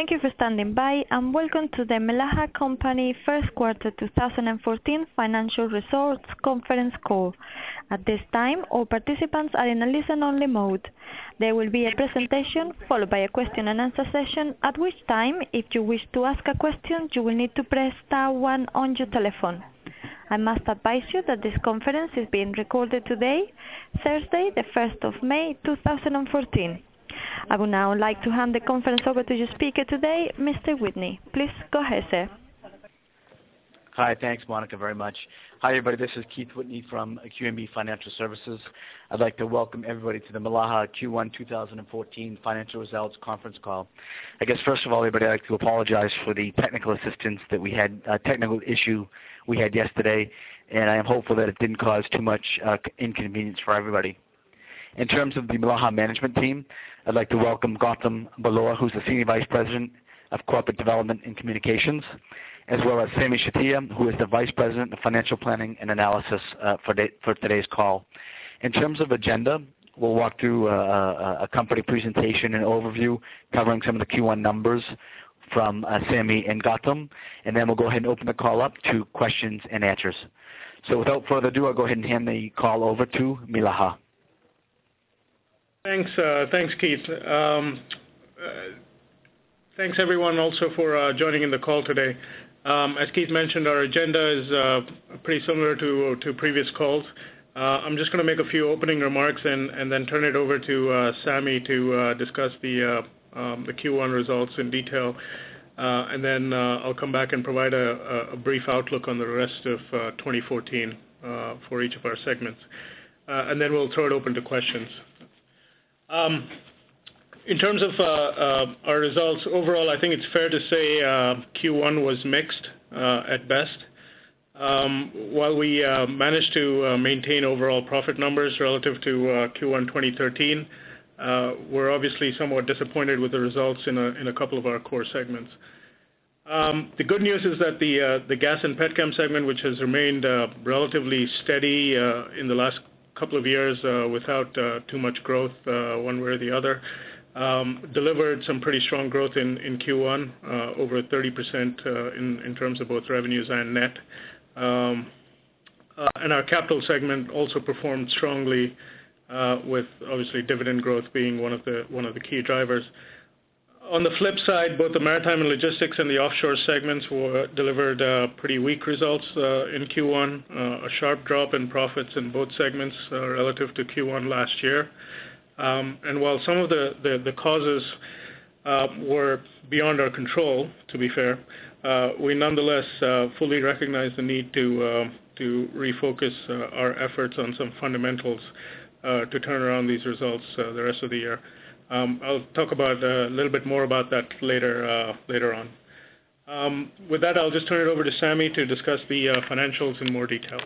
Thank you for standing by, and welcome to the Milaha Company First Quarter 2014 Financial Results Conference Call. At this time, all participants are in a listen-only mode. There will be a presentation followed by a question-and-answer session, at which time, if you wish to ask a question, you will need to press star one on your telephone. I must advise you that this conference is being recorded today, Thursday, the 1st of May, 2014. I would now like to hand the conference over to your speaker today, Mr. Whitney. Please go ahead, sir. Hi, thanks, Monica, very much. Hi, everybody. This is Keith Whitney from QNB Financial Services. I'd like to welcome everybody to the Milaha Q1 2014 Financial Results Conference Call. I guess, first of all, everybody, I'd like to apologize for the technical assistance that we had, technical issue we had yesterday, and I am hopeful that it didn't cause too much inconvenience for everybody. In terms of the Milaha management team, I'd like to welcome Gautam Baloa, who's the Senior Vice President of Corporate Development and Communications, as well as Sami Shatia, who is the Vice President of Financial Planning and Analysis for today's call. In terms of agenda, we'll walk through a company presentation and overview covering some of the Q1 numbers from Sami and Gautam, and then we'll go ahead and open the call up to questions and answers. So without further ado, I'll go ahead and hand the call over to Milaha. Thanks, Keith. Thanks, everyone, also for joining in the call today. As Keith mentioned, our agenda is pretty similar to previous calls. I'm just going to make a few opening remarks and then turn it over to Sami to discuss the Q1 results in detail. And then I'll come back and provide a brief outlook on the rest of 2014 for each of our segments. And then we'll throw it open to questions. In terms of our results, overall, I think it's fair to say Q1 was mixed at best. While we managed to maintain overall profit numbers relative to Q1 2013, we're obviously somewhat disappointed with the results in a couple of our core segments. The good news is that the gas and petchem segment, which has remained relatively steady in the last couple of years without too much growth one way or the other, delivered some pretty strong growth in Q1, over 30% in terms of both revenues and net. And our capital segment also performed strongly, with obviously dividend growth being one of the key drivers. On the flip side, both the maritime and logistics and the offshore segments delivered pretty weak results in Q1, a sharp drop in profits in both segments relative to Q1 last year. And while some of the causes were beyond our control, to be fair, we nonetheless fully recognize the need to refocus our efforts on some fundamentals to turn around these results the rest of the year. I'll talk about a little bit more about that later on. With that, I'll just turn it over to Sami to discuss the financials in more detail.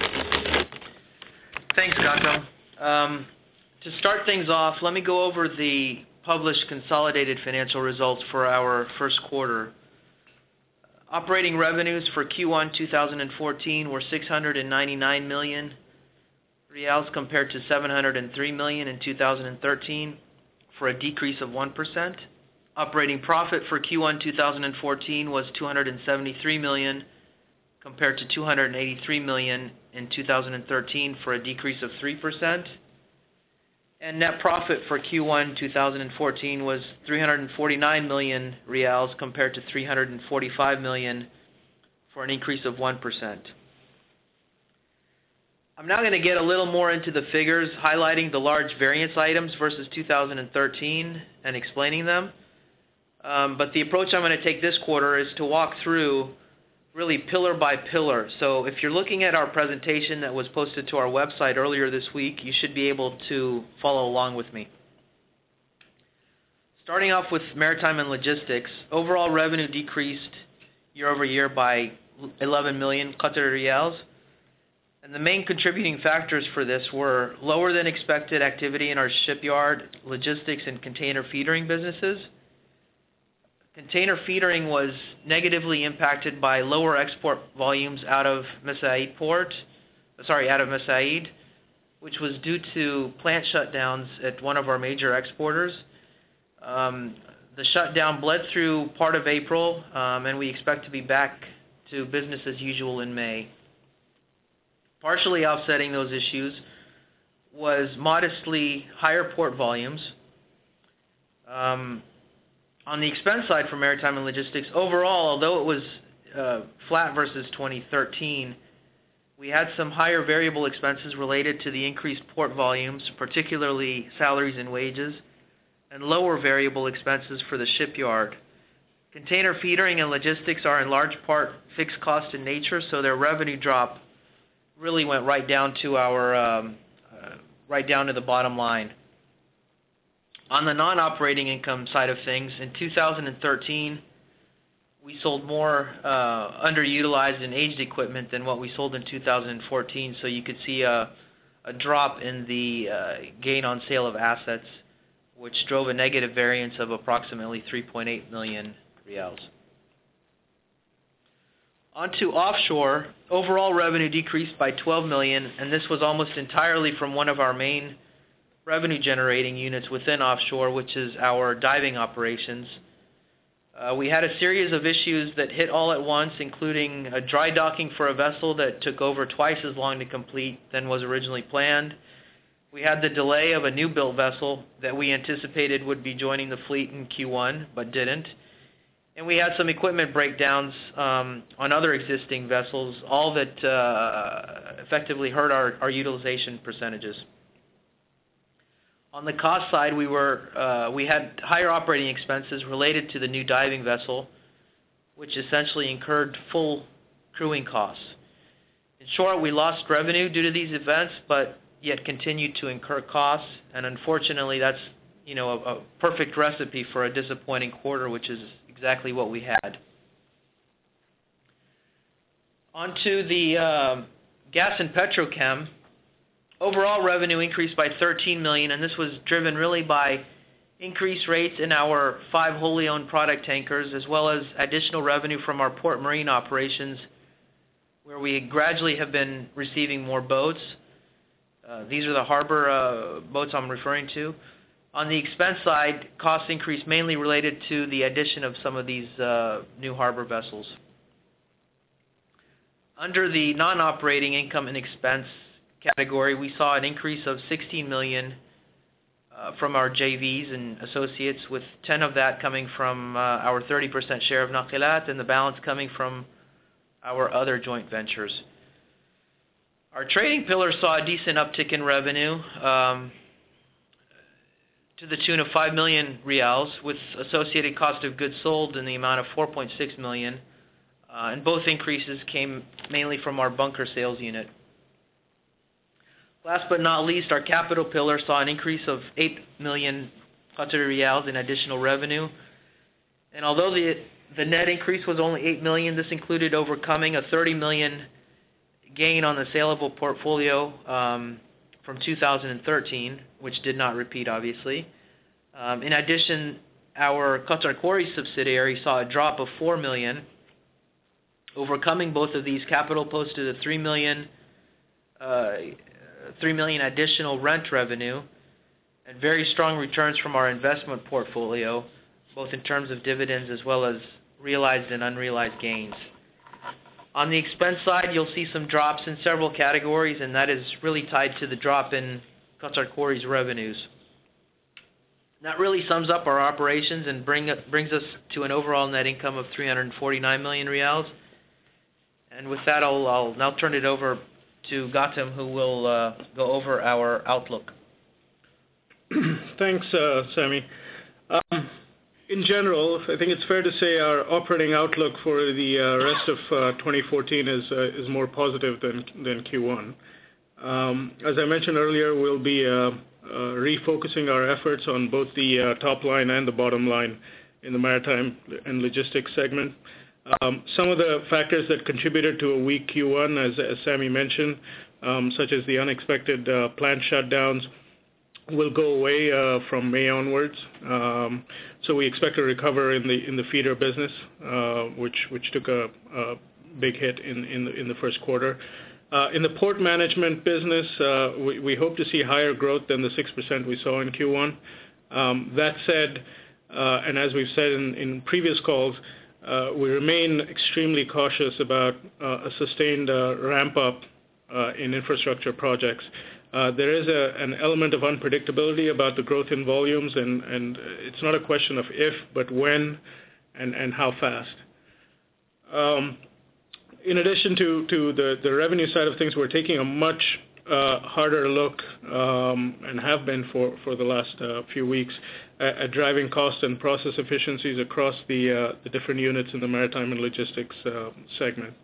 Thanks, Gautam. To start things off, let me go over the published consolidated financial results for our first quarter. Operating revenues for Q1 2014 were 699 million Rials compared to 703 million in 2013, for a decrease of 1%. Operating profit for Q1 2014 was 273 million compared to 283 million in 2013, for a decrease of 3%. And net profit for Q1 2014 was 349 million Rials compared to 345 million, for an increase of 1%. I'm now going to get a little more into the figures, highlighting the large variance items versus 2013 and explaining them. But the approach I'm going to take this quarter is to walk through really pillar by pillar. So if you're looking at our presentation that was posted to our website earlier this week, you should be able to follow along with me. Starting off with maritime and logistics, overall revenue decreased year over year by 11 million Qatari riyals. And the main contributing factors for this were lower than expected activity in our shipyard, logistics, and container feedering businesses. Container feedering was negatively impacted by lower export volumes out of Mesaieed, which was due to plant shutdowns at one of our major exporters. The shutdown bled through part of April, and we expect to be back to business as usual in May. Partially offsetting those issues was modestly higher port volumes. On the expense side for maritime and logistics, overall, although it was flat versus 2013, we had some higher variable expenses related to the increased port volumes, particularly salaries and wages, and lower variable expenses for the shipyard. Container feedering and logistics are in large part fixed cost in nature, so their revenue drop really went right down to right down to the bottom line. On the non-operating income side of things, in 2013, we sold more underutilized and aged equipment than what we sold in 2014, so you could see a drop in the gain on sale of assets, which drove a negative variance of approximately 3.8 million reals. On to offshore, overall revenue decreased by 12 million, and this was almost entirely from one of our main revenue-generating units within offshore, which is our diving operations. We had a series of issues that hit all at once, including a dry docking for a vessel that took over twice as long to complete than was originally planned. We had the delay of a new-built vessel that we anticipated would be joining the fleet in Q1, but didn't. And we had some equipment breakdowns on other existing vessels, all that effectively hurt our utilization percentages. On the cost side, we had higher operating expenses related to the new diving vessel, which essentially incurred full crewing costs. In short, we lost revenue due to these events, but yet continued to incur costs, and unfortunately, that's a perfect recipe for a disappointing quarter, which is exactly what we had. On to the gas and petrochem. Overall revenue increased by 13 million, and this was driven really by increased rates in our 5 wholly owned product tankers, as well as additional revenue from our port marine operations, where we gradually have been receiving more boats. These are the harbor boats I'm referring to. On the expense side, costs increased mainly related to the addition of some of these new harbor vessels. Under the non-operating income and expense category, we saw an increase of 16 million from our JVs and associates, with 10 of that coming from our 30% share of Nakilat, and the balance coming from our other joint ventures. Our trading pillar saw a decent uptick in revenue to the tune of 5 million reals, with associated cost of goods sold in the amount of 4.6 million, and both increases came mainly from our bunker sales unit. Last but not least, our capital pillar saw an increase of 8 million Qatari riyals in additional revenue. And although the net increase was only 8 million, this included overcoming a 30 million gain on the saleable portfolio from 2013, which did not repeat, obviously. In addition, our Qatar Quarries subsidiary saw a drop of 4 million. Overcoming both of these, capital posted a 3 million additional rent revenue and very strong returns from our investment portfolio, both in terms of dividends as well as realized and unrealized gains. On the expense side, you'll see some drops in several categories, and that is really tied to the drop in Qatar Quarries revenues. That really sums up our operations and brings us to an overall net income of 349 million riyals. And with that, I'll now turn it over to Gautam, who will go over our outlook. Thanks, Sami. In general, I think it's fair to say our operating outlook for the rest of 2014 is more positive than Q1. As I mentioned earlier, we'll be refocusing our efforts on both the top line and the bottom line in the maritime and logistics segment. Some of the factors that contributed to a weak Q1, as Sami mentioned, such as the unexpected plant shutdowns, will go away from May onwards. So we expect to recover in the feeder business, which took a big hit in the first quarter. In the port management business, we hope to see higher growth than the 6% we saw in Q1. That said, and as we've said in previous calls, we remain extremely cautious about a sustained ramp-up in infrastructure projects. There is an element of unpredictability about the growth in volumes, and it's not a question of if, but when and how fast. In addition to the revenue side of things, we're taking a much harder look, and have been for the last few weeks, at driving cost and process efficiencies across the different units in the Maritime and Logistics segment.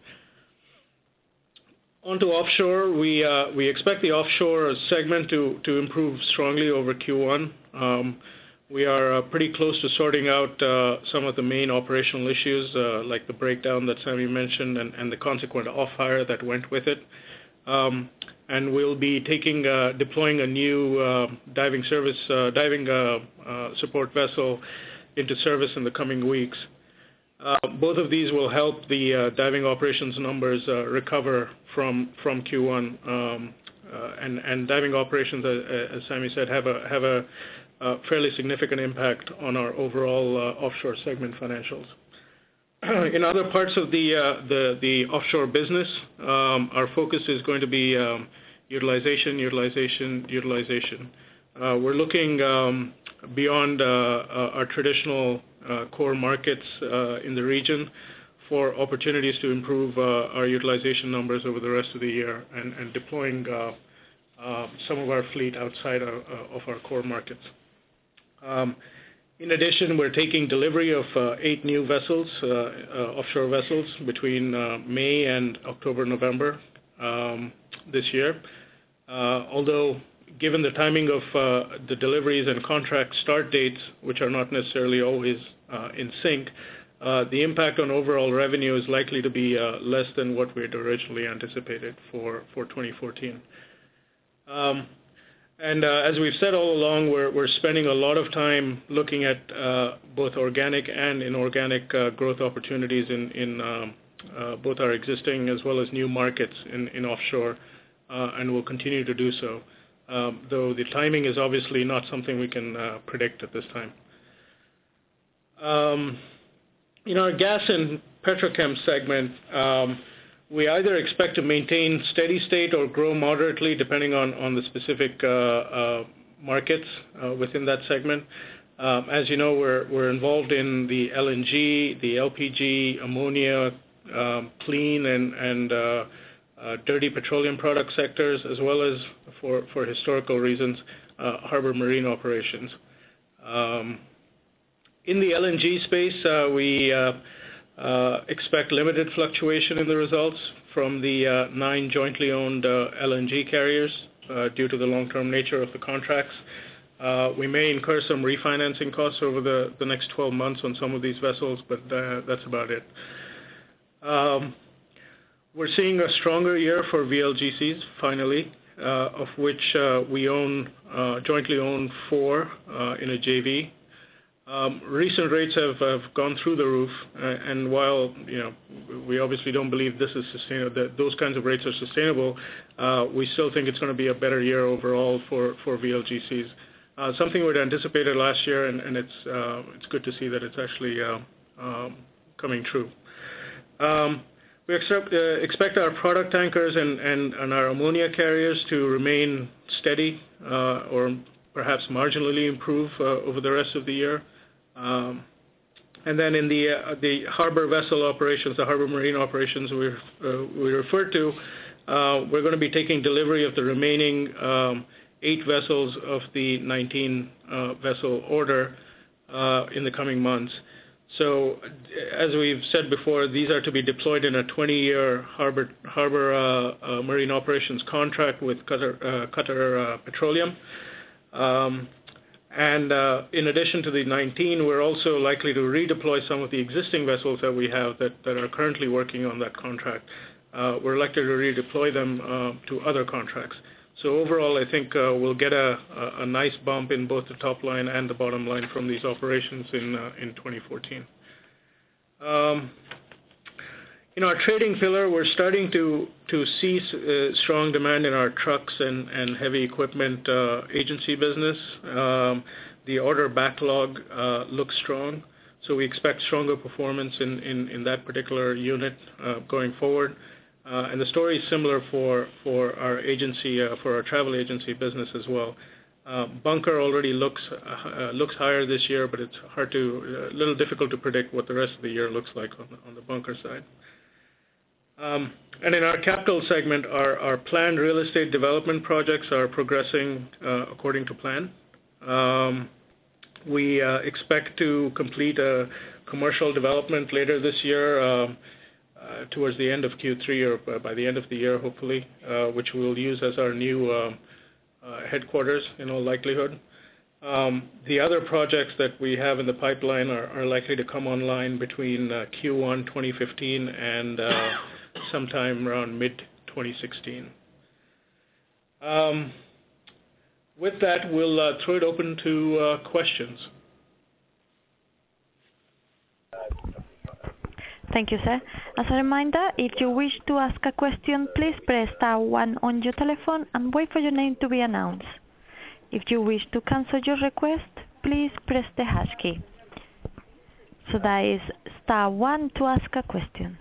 On to offshore, we expect the offshore segment to improve strongly over Q1. We are pretty close to sorting out some of the main operational issues, like the breakdown that Sammy mentioned and the consequent off-hire that went with it. And we'll be deploying a new diving support vessel into service in the coming weeks. Both of these will help the diving operations numbers recover from Q1, and diving operations, as Sammy said, have a fairly significant impact on our overall offshore segment financials. In other parts of the offshore business, our focus is going to be utilization. We're looking beyond our traditional core markets in the region for opportunities to improve our utilization numbers over the rest of the year, and deploying some of our fleet outside of our core markets. In addition, we're taking delivery of 8 new vessels, offshore vessels, between May and October-November this year. Although, given the timing of the deliveries and contract start dates, which are not necessarily always in sync, the impact on overall revenue is likely to be less than what we had originally anticipated for 2014. And as we've said all along, we're spending a lot of time looking at both organic and inorganic growth opportunities in both our existing as well as new markets in offshore, and we'll continue to do so, though the timing is obviously not something we can predict at this time. In our gas and petrochem segment, we either expect to maintain steady state or grow moderately, depending on the specific markets within that segment. As you know, we're involved in the LNG, the LPG, ammonia, clean and dirty petroleum product sectors, as well as, for historical reasons, harbor marine operations. In the LNG space, we expect limited fluctuation in the results from the 9 jointly owned LNG carriers due to the long-term nature of the contracts. We may incur some refinancing costs over the next 12 months on some of these vessels, but that's about it. We're seeing a stronger year for VLGCs, finally, of which we jointly own 4 in a JV. Recent rates have gone through the roof, and while we obviously don't believe this is sustainable, that those kinds of rates are sustainable, we still think it's going to be a better year overall for VLGCs. Something we'd anticipated last year, and it's good to see that it's actually coming true. We expect our product tankers and our ammonia carriers to remain steady or perhaps marginally improve over the rest of the year. And then in the harbor vessel operations, the harbor marine operations we referred to, we're going to be taking delivery of the remaining 8 vessels of the 19 vessel order in the coming months. So, as we've said before, these are to be deployed in a 20-year harbor marine operations contract with Qatar Petroleum. And in addition to the 19, we're also likely to redeploy some of the existing vessels that we have that are currently working on that contract. We're likely to redeploy them to other contracts. So overall, I think we'll get a nice bump in both the top line and the bottom line from these operations in 2014. In our trading pillar, we're starting to see strong demand in our trucks and heavy equipment agency business. The order backlog looks strong, so we expect stronger performance in that particular unit going forward. And the story is similar for our agency, for our travel agency business as well. Bunker already looks higher this year, but it's a little difficult to predict what the rest of the year looks like on the bunker side. And in our capital segment, our planned real estate development projects are progressing according to plan. We expect to complete a commercial development later this year, towards the end of Q3 or by the end of the year, hopefully, which we'll use as our new headquarters in all likelihood. The other projects that we have in the pipeline are likely to come online between Q1 2015 and sometime around mid-2016. With that, we'll throw it open to questions. Thank you, sir. As a reminder, if you wish to ask a question, please press star 1 on your telephone and wait for your name to be announced. If you wish to cancel your request, please press the hash key. So that is star 1 to ask a question.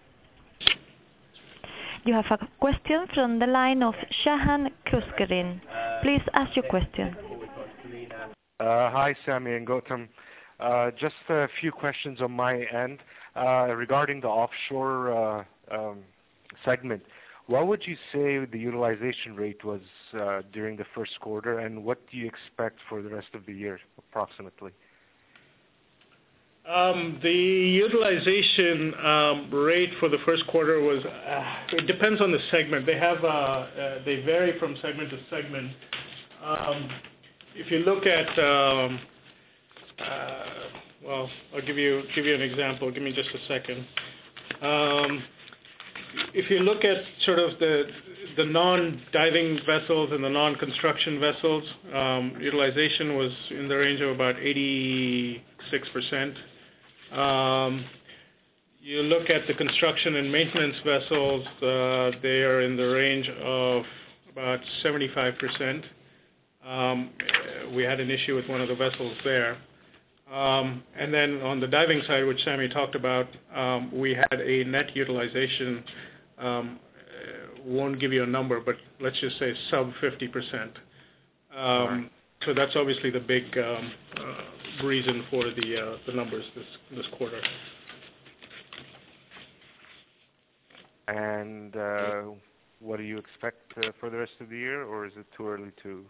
You have a question from the line of Shahan Kuskerin. Please ask your question. Hi, Sami and Gautam. Just a few questions on my end. Regarding the offshore segment, what would you say the utilization rate was during the first quarter, and what do you expect for the rest of the year, approximately? The utilization rate for the first quarter was, it depends on the segment. They vary from segment to segment. If you look at, well, I'll give you an example. Give me just a second. If you look at sort of the non-diving vessels and the non-construction vessels, utilization was in the range of about 86%. You look at the construction and maintenance vessels, they are in the range of about 75%. We had an issue with one of the vessels there. And then on the diving side, which Sami talked about, we had a net utilization, won't give you a number, but let's just say sub 50%. Right. So that's obviously the big reason for the numbers this quarter. And what do you expect for the rest of the year, or is it too early to?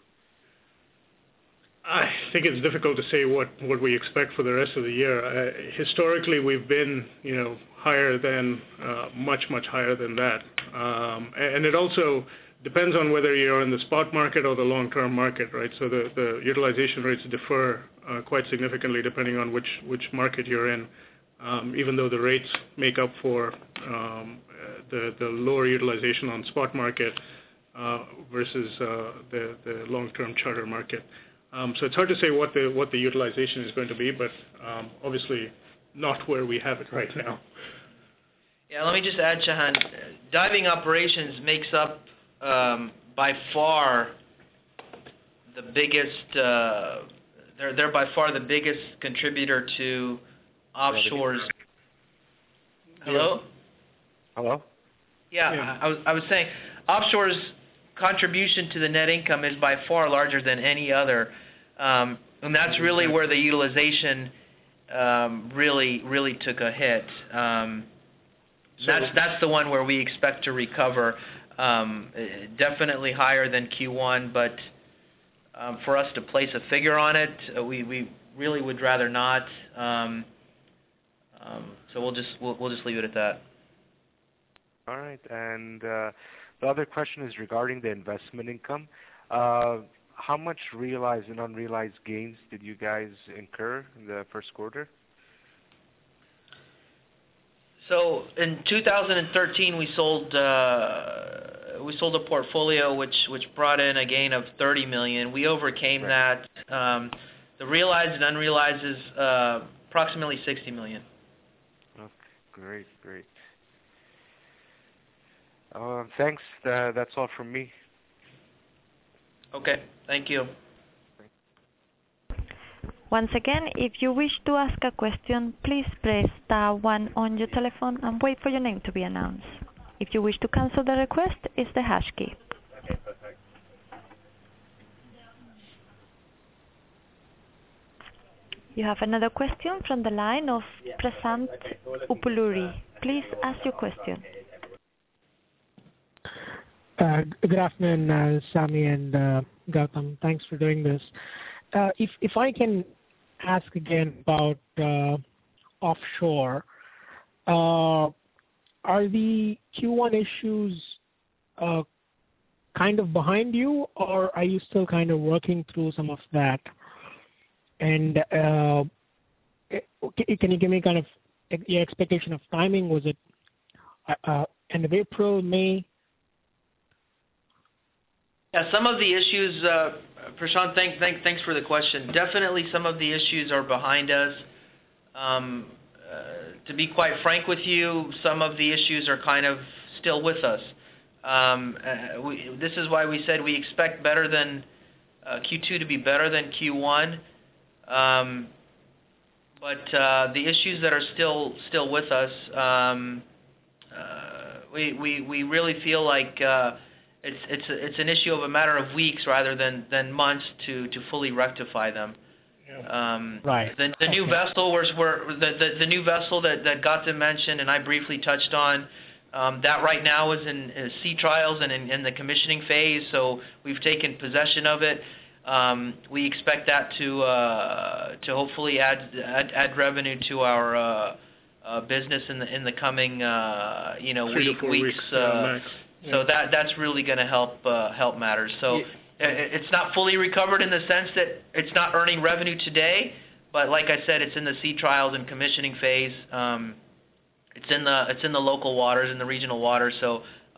I think it's difficult to say what we expect for the rest of the year. Historically, we've been, higher than, much higher than that. And it also depends on whether you're in the spot market or the long-term market, right? So the utilization rates differ quite significantly depending on which market you're in, even though the rates make up for the lower utilization on spot market versus the long-term charter market. So it's hard to say what the utilization is going to be, but obviously not where we have it right now. Yeah, let me just add, Shahan. Diving operations makes up by far the biggest. They're by far the biggest contributor to offshore's. Hello? Hello? Yeah. I was saying, offshore's contribution to the net income is by far larger than any other. And that's really where the utilization really took a hit. That's the one where we expect to recover. Definitely higher than Q1, but for us to place a figure on it, we really would rather not. So we'll just leave it at that. All right, and the other question is regarding the investment income. How much realized and unrealized gains did you guys incur in the first quarter? So in 2013, we sold a portfolio which brought in a gain of $30 million. We overcame that. The realized and unrealized is approximately $60 million. Okay, great. Thanks. That's all from me. Okay, thank you. Once again, if you wish to ask a question, please press star 1 on your telephone and wait for your name to be announced. If you wish to cancel the request, it's the hash key. You have another question from the line of Prasant Upuluri. Please ask your question. Good afternoon, Sami and Gautam. Thanks for doing this. If I can ask again about offshore, are the Q1 issues kind of behind you, or are you still kind of working through some of that? And can you give me kind of your expectation of timing? Was it end of April, May? Yeah, some of the issues, Prashant, thanks for the question. Definitely some of the issues are behind us. To be quite frank with you, some of the issues are kind of still with us. This is why we said we expect better than Q2 to be better than Q1. But the issues that are still with us, we really feel like it's an issue of a matter of weeks rather than months to fully rectify them. Right. The new vessel the new vessel that Gautam mentioned and I briefly touched on, that right now is in sea trials and in the commissioning phase. So we've taken possession of it. We expect that to hopefully add revenue to our business in the coming 3 to 4 weeks. So that's really going to help matters. So it's not fully recovered in the sense that it's not earning revenue today, but like I said, it's in the sea trials and commissioning phase. It's in the local waters, in the regional waters. So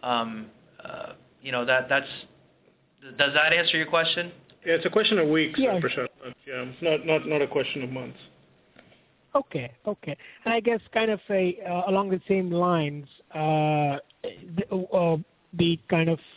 that's. Does that answer your question? Yeah, it's a question of weeks, yeah. Prashant. Yeah, not a question of months. Okay. And I guess kind of along the same lines, the kind of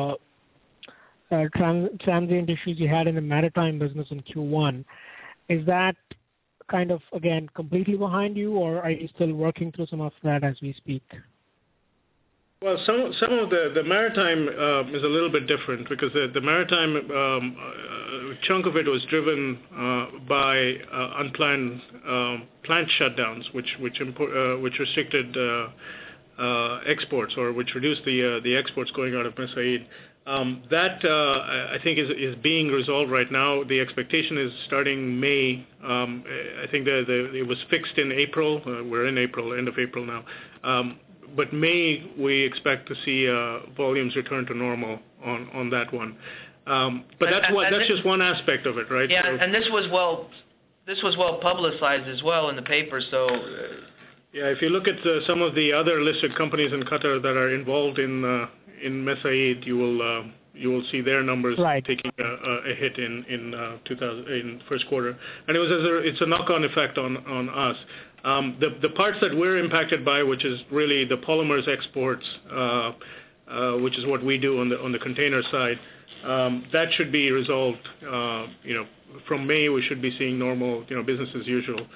transient issues you had in the maritime business in Q1, is that kind of, again, completely behind you, or are you still working through some of that as we speak? Well, some of the maritime is a little bit different because the maritime chunk of it was driven by unplanned plant shutdowns, which restricted exports or which reduced the exports going out of Mesaieed. That I think is being resolved right now. The expectation is starting May. I think it was fixed in April. We're in April, end of April now. But May, we expect to see volumes return to normal on that one. But that's just one aspect of it, right? Yeah, and this was well publicized as well in the paper. So yeah, if you look at some of the other listed companies in Qatar that are involved in Mesaieed, you will see their numbers taking a hit in first quarter, and it's a knock-on effect on us. The parts that we're impacted by, which is really the polymers exports, which is what we do on the container side, that should be resolved. From May we should be seeing normal, business as usual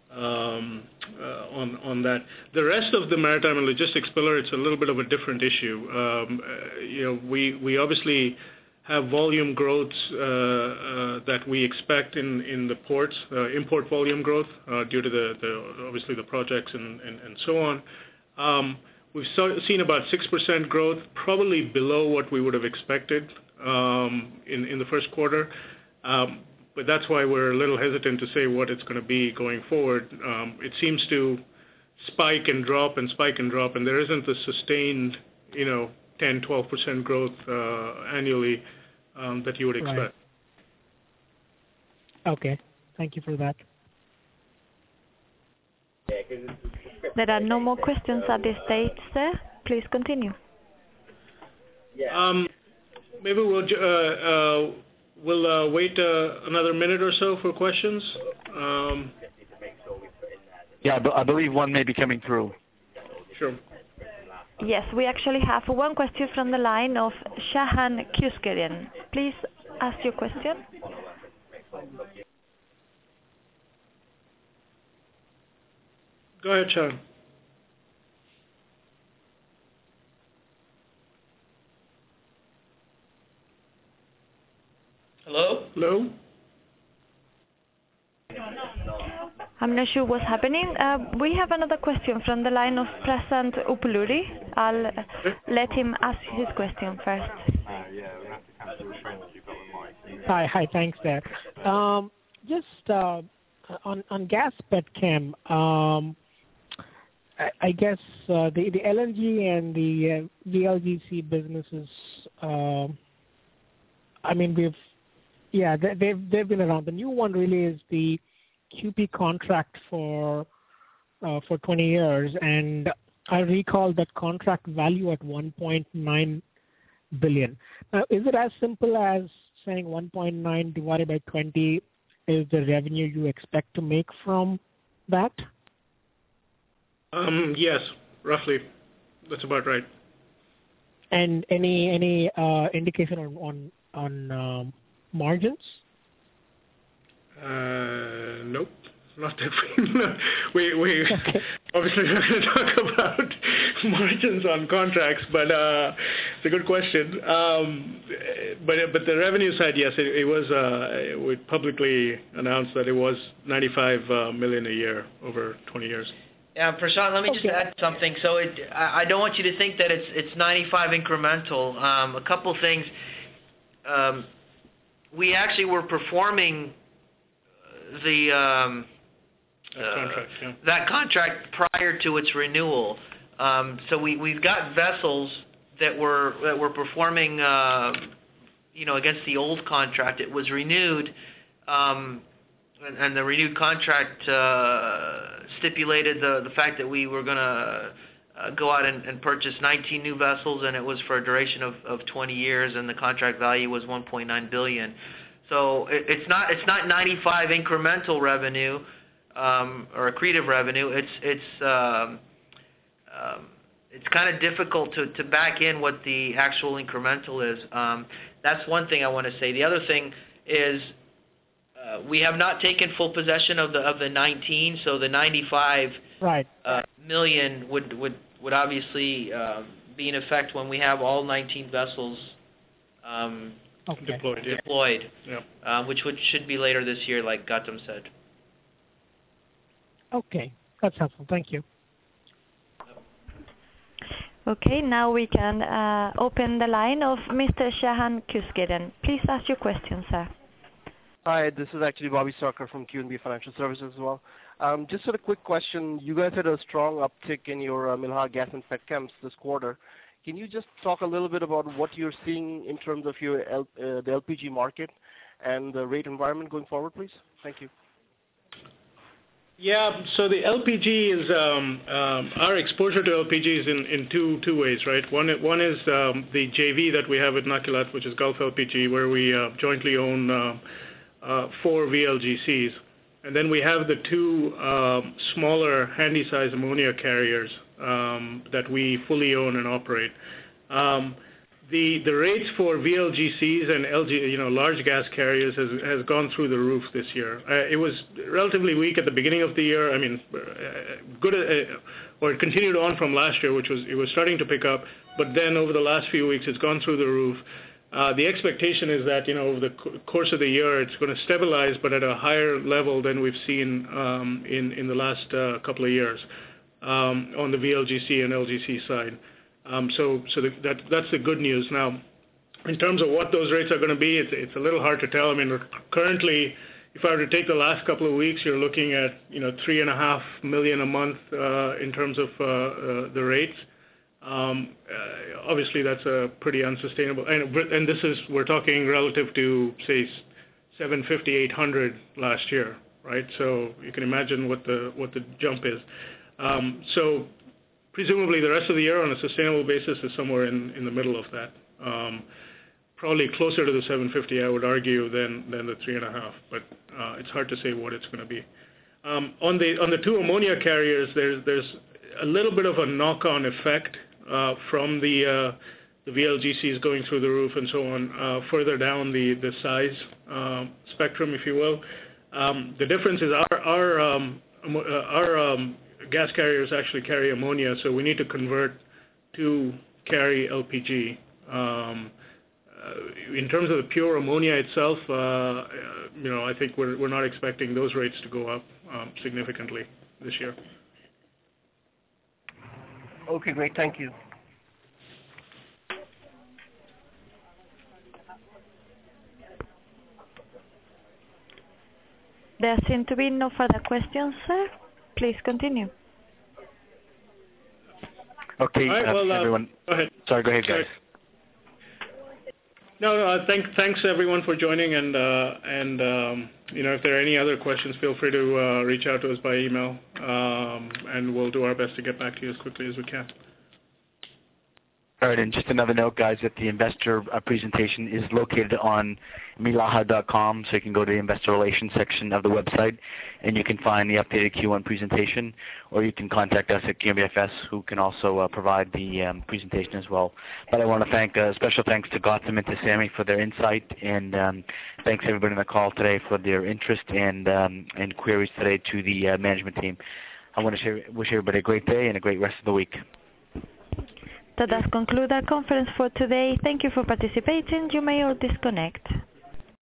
on that. The rest of the maritime and logistics pillar, it's a little bit of a different issue. We obviously have volume growths that we expect in the ports, import volume growth due to obviously the projects and so on. We've seen about 6% growth, probably below what we would have expected in the first quarter. But that's why we're a little hesitant to say what it's going to be going forward. It seems to spike and drop, and there isn't a sustained, 10-12% growth annually that you would expect. Right. Okay, thank you for that. There are no more questions at this stage, sir. Please continue. Maybe we'll wait another minute or so for questions. Yeah, I believe one may be coming through. Sure. Yes, we actually have one question from the line of Shahan Kuskerian. Please ask your question. Go ahead, Sean. Hello? Hello? I'm not sure what's happening. We have another question from the line of Prasant Upuluri. I'll let him ask his question first. Hi, thanks there. Just on gas petchem, I guess the LNG and the VLGC businesses, I mean, they've been around. The new one really is the QP contract for 20 years, and I recall that contract value at 1.9 billion. Now, is it as simple as saying 1.9 divided by 20 is the revenue you expect to make from that? Yes, roughly. That's about right. And any indication on margins? Nope, not that we okay. Obviously not going to talk about margins on contracts, but it's a good question. But the revenue side, yes, it was. We publicly announced that it was 95 million a year over 20 years. Yeah, Prashant, let me just add something. So I don't want you to think that it's 95 incremental. A couple things. We actually were performing that contract prior to its renewal. So we've got vessels that were performing, against the old contract. It was renewed, and the renewed contract stipulated the fact that we were going to go out and purchase 19 new vessels, and it was for a duration of 20 years, and the contract value was 1.9 billion. So it's not 95 incremental revenue or accretive revenue. It's kind of difficult to back in what the actual incremental is. That's one thing I want to say. The other thing is we have not taken full possession of the 19, so the 95 million would obviously be in effect when we have all 19 vessels deployed, which should be later this year, like Gautam said. Okay, that's helpful. Thank you. Okay, now we can open the line of Mr. Shahan Kuskiren. Please ask your question, sir. Hi, this is actually Bobby Stalker from QNB Financial Services as well. Just a quick question. You guys had a strong uptick in your Milaha gas and petchems this quarter. Can you just talk a little bit about what you're seeing in terms of your the LPG market and the rate environment going forward, please? Thank you. Yeah, so the LPG is our exposure to LPG is in two ways, right? One is the JV that we have with Nakilat, which is Gulf LPG, where we jointly own 4 VLGCs. And then we have the 2 smaller handy-size ammonia carriers that we fully own and operate. The rates for VLGCs and LG, large gas carriers has gone through the roof this year. It was relatively weak at the beginning of the year. I mean, good, or it continued on from last year, it was starting to pick up. But then over the last few weeks, it's gone through the roof. The expectation is that over the course of the year, it's going to stabilize, but at a higher level than we've seen in the last couple of years on the VLGC and LGC side. So that's the good news. Now, in terms of what those rates are going to be, it's a little hard to tell. I mean, currently, if I were to take the last couple of weeks, you're looking at 3.5 million a month in terms of the rates. Obviously, that's a pretty unsustainable. And this is, we're talking relative to say 750, 800 last year, right? So you can imagine what the jump is. So presumably the rest of the year on a sustainable basis is somewhere in the middle of that. Probably closer to the 750, I would argue, than the 3.5. But it's hard to say what it's going to be. On the 2 ammonia carriers, there's a little bit of a knock-on effect from the VLGCs going through the roof and so on, further down the size spectrum, if you will. The difference is our gas carriers actually carry ammonia, so we need to convert to carry LPG. In terms of the pure ammonia itself, I think we're not expecting those rates to go up significantly this year. Okay, great. Thank you. There seem to be no further questions, sir. Please continue. Okay, all right, well, everyone. Go ahead. Sorry, go ahead, guys. No, thanks everyone for joining, and if there are any other questions, feel free to reach out to us by email, and we'll do our best to get back to you as quickly as we can. All right, and just another note, guys, that the investor presentation is located on Milaha.com, so you can go to the investor relations section of the website, and you can find the updated Q1 presentation, or you can contact us at QNBFS, who can also provide the presentation as well. But I want to thank, special thanks to Gautam and to Sammy for their insight, and thanks everybody on the call today for their interest and queries today to the management team. I want to wish everybody a great day and a great rest of the week. That does conclude our conference for today. Thank you for participating. You may all disconnect.